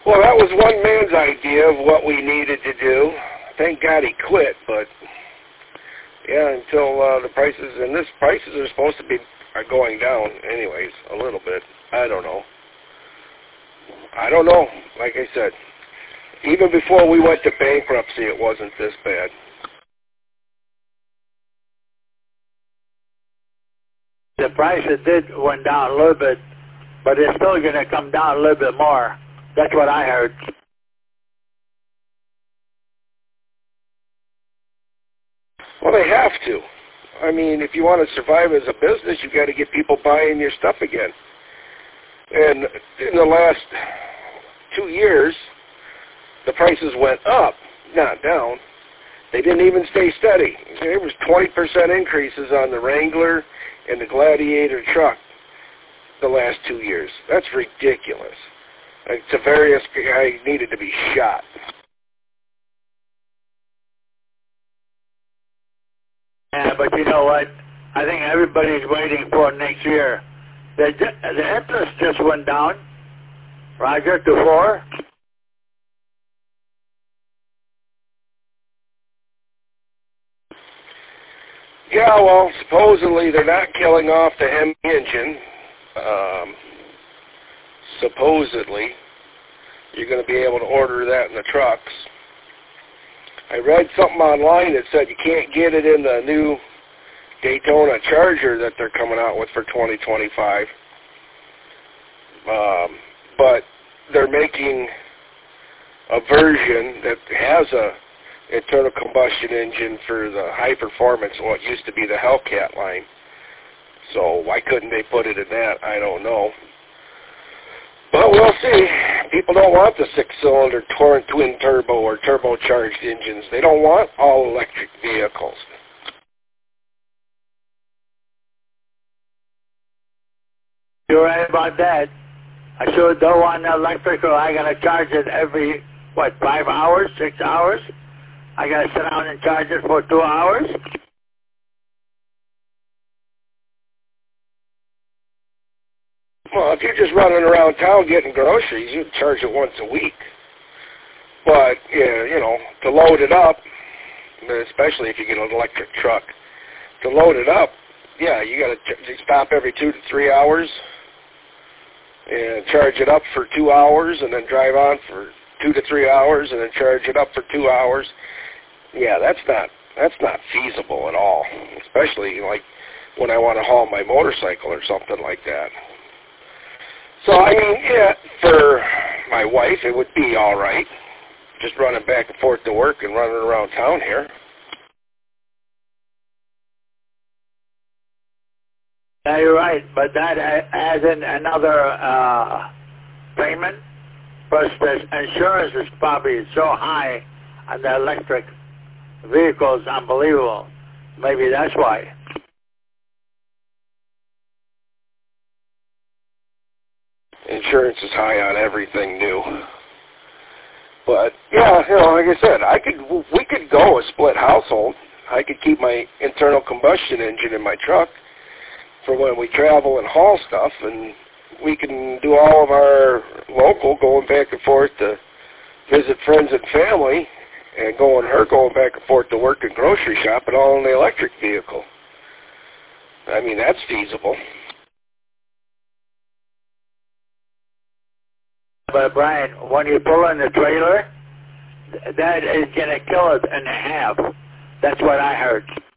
Well, that was one man's idea of what we needed to do. Thank God he quit, but yeah, until the prices, and this prices are supposed to be are going down anyways, a little bit. I don't know. Like I said, even before we went to bankruptcy, it wasn't this bad. The prices went down a little bit, but it's still going to come down a little bit more. That's what I heard. Well, they have to. I mean, if you want to survive as a business, you've got to get people buying your stuff again. And in the last 2 years, the prices went up, not down. They didn't even stay steady. There was 20% increases on the Wrangler and the Gladiator truck the last 2 years. That's ridiculous. Like, Tavarius guy needed to be shot. Yeah, but you know what? I think everybody's waiting for next year. The interest just went down, Roger, to 4. Yeah, well, supposedly they're not killing off the Hemi engine. Supposedly, you're going to be able to order that in the trucks. I read something online that said you can't get it in the new Daytona Charger that they're coming out with for 2025. But they're making a version that has a internal combustion engine for the high performance, what used to be the Hellcat line. So why couldn't they put it in that? I don't know. But we'll see. People don't want the 6-cylinder twin turbo or turbocharged engines. They don't want all electric vehicles. You're right about that. I sure don't want the electrical. I got to charge it every, 5 hours, 6 hours? I got to sit down and charge it for 2 hours? Well, if you're just running around town getting groceries, you charge it once a week. But, yeah, you know, to load it up, especially if you get an electric truck, to load it up, yeah, you got to stop every 2 to 3 hours and charge it up for 2 hours and then drive on for 2 to 3 hours and then charge it up for 2 hours. Yeah, that's not feasible at all, especially like when I want to haul my motorcycle or something like that. So, I mean, yeah, for my wife, it would be all right, just running back and forth to work and running around town here. Yeah, you're right, but that adds in another payment. Plus, the insurance is probably so high on the electric vehicles, unbelievable. Maybe that's why. Insurance is high on everything new. But, yeah, you know, like I said, we could go a split household. I could keep my internal combustion engine in my truck for when we travel and haul stuff, and we can do all of our local going back and forth to visit friends and family, and her going back and forth to work and grocery shop, and all in the electric vehicle. I mean, that's feasible. But Brian, when you pull in the trailer, that is going to kill it in half. That's what I heard.